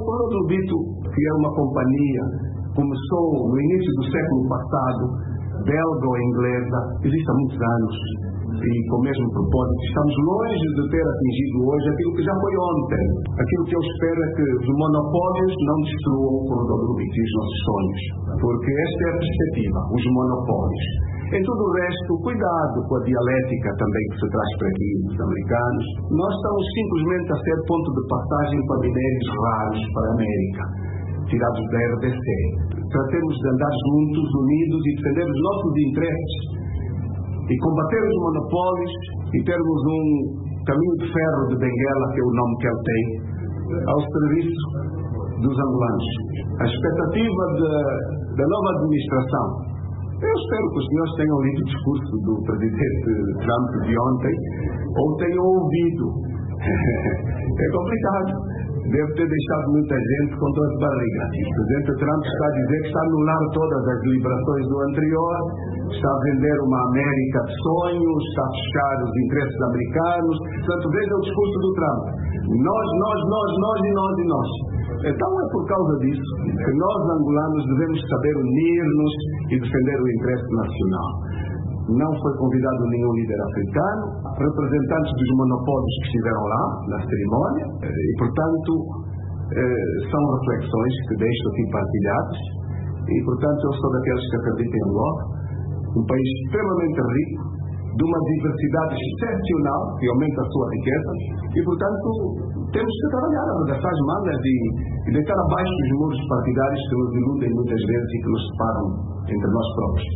Corredor do Lubito, que é uma companhia, começou no início do século passado, belgo-inglesa, existe há muitos anos, e com o mesmo propósito. Estamos longe de ter atingido hoje aquilo que já foi ontem. Aquilo que eu espero é que os monopólios não destruam o Corredor do Lubito e os nossos sonhos, porque esta é a perspectiva, os monopólios. Em tudo o resto, cuidado com a dialética também que se traz para aqui dos americanos. Nós estamos simplesmente a ser ponto de passagem para minérios raros para a América, tirados da RDC. Tratemos de andar juntos, unidos e defender os nossos interesses e combater os monopólios e termos um caminho de ferro de Benguela, que é o nome que ele tem, ao serviço dos angolanos. A expectativa da nova administração. Eu espero que os senhores tenham lido o discurso do presidente Trump de ontem, ou tenham ouvido. É complicado. Deve ter deixado muita gente com dor de barriga. O presidente Trump está a dizer que está a anular todas as deliberações do anterior, está a vender uma América de sonhos, está a buscar os interesses americanos. Portanto, veja o discurso do Trump. Nós. Então é por causa disso que nós, angolanos, devemos saber unir-nos e defender o interesse nacional. Não foi convidado nenhum líder africano, representantes dos monopólios que estiveram lá na cerimónia, e portanto são reflexões que deixo aqui partilhadas, e portanto eu sou daqueles que acreditam em Angola, um país extremamente rico, de uma diversidade excepcional que aumenta a sua riqueza, e portanto temos que trabalhar, arregaçar as mangas e deitar abaixo os muros partidários que nos iludem muitas vezes e que nos separam entre nós próprios.